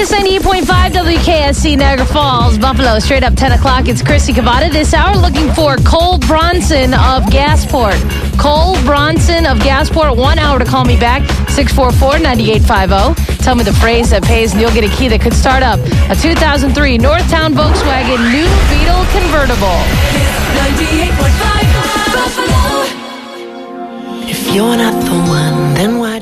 Kiss 98.5 WKSC Niagara Falls, Buffalo. Straight up 10 o'clock. It's Chrissy Cavada. This hour looking for Cole Bronson of Gasport. Cole Bronson of Gasport. 1 hour to call me back. 644-9850. Tell me the phrase that pays and you'll get a key that could start up a 2003 Northtown Volkswagen New Beetle convertible. Kiss 98.5 Buffalo. If you're not the one, then why?